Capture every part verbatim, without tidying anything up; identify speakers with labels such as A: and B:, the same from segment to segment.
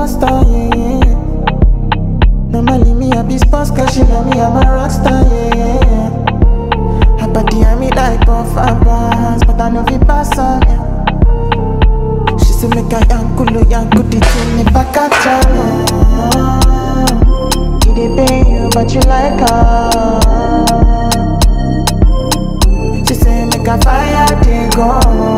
A: imposter, yeah, yeah. Normally me I be sports cause she know me I'm a rockstar, yeah, yeah. Her body I me like buff and bars, but I know fi pass on, yeah. She say make a yankulu yanku the thing if I catch her, yeah. He dey pay you but you like her. She say make a fire dey go.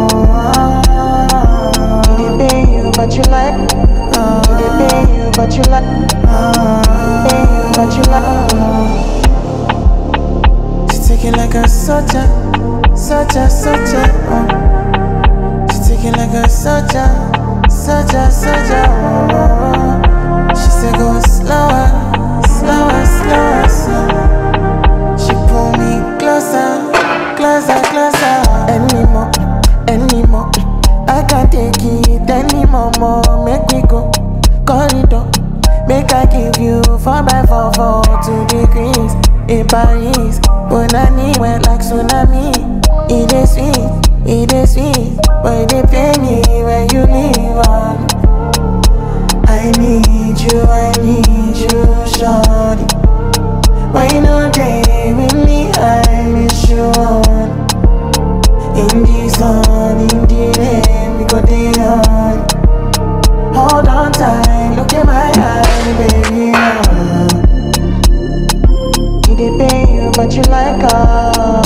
A: He dey pay you but you like. He dey pay you but you like. Pay you but you like. She take it like a soldier, soldier, soldier. Oh. She take it like a soldier, soldier, soldier. Oh. She say go slower, slower, slower, slower. She pull me closer, closer, closer. Anymore, anymore. I can't take it anymore, more. Make me go, corridor. Make I give you four by four, four two degrees in Paris. When I need went like tsunami. It is sweet, it is sweet, but it dey pain me when you leave on. I need you, I need you, shawty. Why you no day with me? I miss you on. In the sun, in the rain, we go day on. Hold on tight, look in my eye, baby. He dey pay you, but you like her.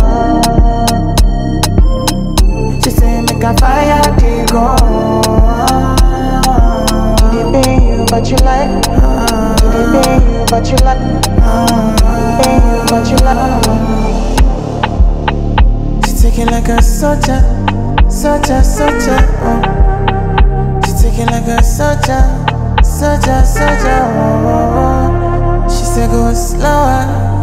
A: She say make a fire dey go. He dey pay you, but you like. He dey pay you, but you like. Pay you, but you like. She take it like a soldier, soldier, soldier. Oh. She take it like a soldier, soldier, soldier. Oh. She say go slower.